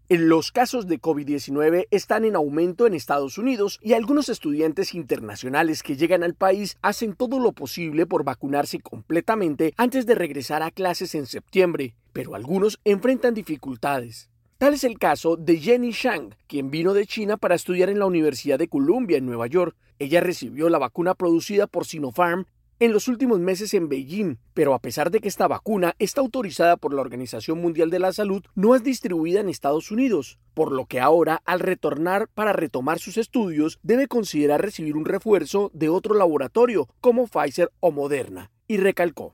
Los casos de COVID-19 están en aumento en Estados Unidos y algunos estudiantes internacionales que llegan al país hacen todo lo posible por vacunarse completamente antes de regresar a clases en septiembre, pero algunos enfrentan dificultades. Tal es el caso de Jenny Shang, quien vino de China para estudiar en la Universidad de Columbia en Nueva York. Ella recibió la vacuna producida por Sinopharm en los últimos meses en Beijing, pero a pesar de que esta vacuna está autorizada por la Organización Mundial de la Salud, no es distribuida en Estados Unidos, por lo que ahora, al retornar para retomar sus estudios, debe considerar recibir un refuerzo de otro laboratorio, como Pfizer o Moderna. Y recalcó: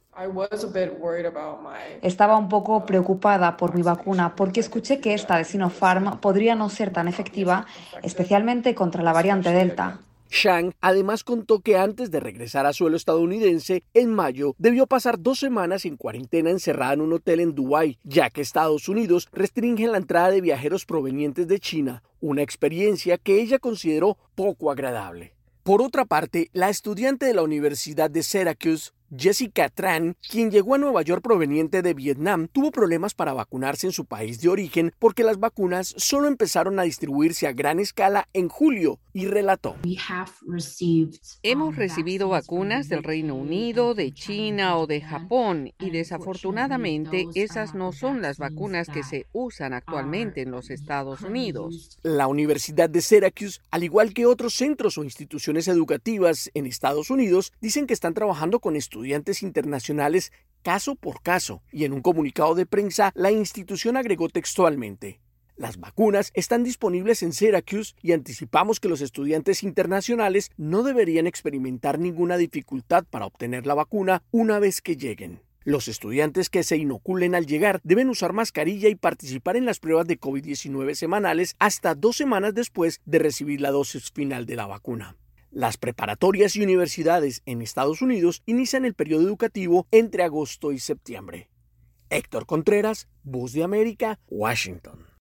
Estaba un poco preocupada por mi vacuna porque escuché que esta de Sinopharm podría no ser tan efectiva, especialmente contra la variante Delta. Shang además contó que antes de regresar a suelo estadounidense, en mayo, debió pasar 2 semanas en cuarentena encerrada en un hotel en Dubái, ya que Estados Unidos restringe la entrada de viajeros provenientes de China, una experiencia que ella consideró poco agradable. Por otra parte, la estudiante de la Universidad de Syracuse, Jessica Tran, quien llegó a Nueva York proveniente de Vietnam, tuvo problemas para vacunarse en su país de origen porque las vacunas solo empezaron a distribuirse a gran escala en julio, y relató: Hemos recibido vacunas del Reino Unido, de China o de Japón y desafortunadamente esas no son las vacunas que se usan actualmente en los Estados Unidos. La Universidad de Syracuse, al igual que otros centros o instituciones educativas en Estados Unidos, dicen que están trabajando con estudiantes internacionales caso por caso, y en un comunicado de prensa la institución agregó textualmente: las vacunas están disponibles en Syracuse y anticipamos que los estudiantes internacionales no deberían experimentar ninguna dificultad para obtener la vacuna una vez que lleguen. Los estudiantes que se inoculen al llegar deben usar mascarilla y participar en las pruebas de COVID-19 semanales hasta 2 semanas después de recibir la dosis final de la vacuna. Las preparatorias y universidades en Estados Unidos inician el periodo educativo entre agosto y septiembre. Héctor Contreras, Voz de América, Washington.